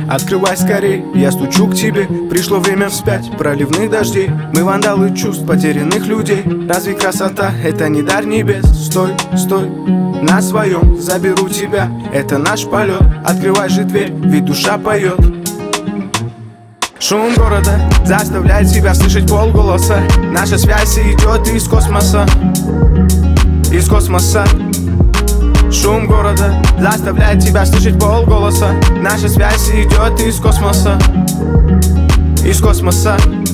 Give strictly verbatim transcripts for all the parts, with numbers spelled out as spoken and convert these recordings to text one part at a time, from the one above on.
Открывай скорей, я стучу к тебе. Пришло время вспять, проливных дождей. Мы вандалы чувств потерянных людей. Разве красота — это не дар небес? Стой, стой, на своем заберу тебя. Это наш полет, открывай же дверь, ведь душа поет. Шум города заставляет себя слышать полголоса. Наша связь идет из космоса, из космоса. Шум города заставляет тебя слышать полголоса. Наша связь идет из космоса, из космоса.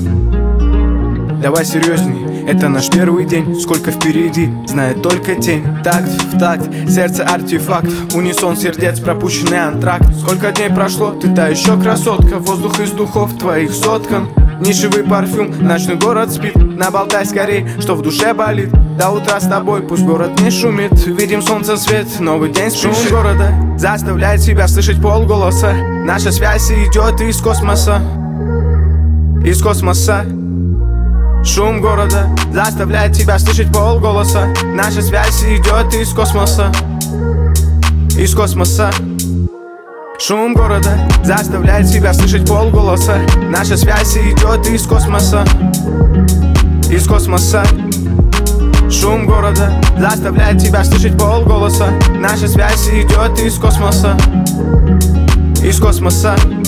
Давай серьезней, это наш первый день. Сколько впереди, знает только тень. Такт в такт, сердце артефакт. Унисон сердец, пропущенный антракт. Сколько дней прошло, ты та еще красотка. Воздух из духов твоих соткан. Нишевый парфюм, ночной город спит. Наболтай скорей, что в душе болит. До утра с тобой, пусть город не шумит. Видим солнце свет, новый день спешит. Шум города заставляет себя слышать полголоса. Наша связь идет из космоса, из космоса. Шум города заставляет тебя слышать полголоса. Наша связь идет из космоса, из космоса. Шум города заставляет тебя слышать полголоса. Наша связь идет из космоса, из космоса. Шум города заставляет тебя слышать полголоса. Наша связь идет из космоса, из космоса.